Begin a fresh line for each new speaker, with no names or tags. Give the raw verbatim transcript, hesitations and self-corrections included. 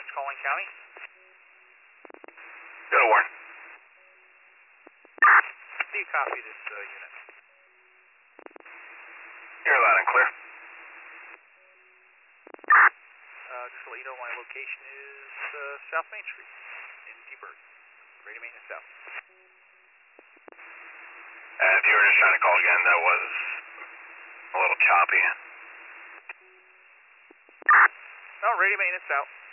calling county.
Go to Warren.
Do you copy this uh, unit?
You're loud and clear.
Uh, just to let you know, my location is uh, South Main Street in Seaburg. Radio maintenance south.
And if you were just trying to call again, that was a little choppy.
Oh, radio maintenance out.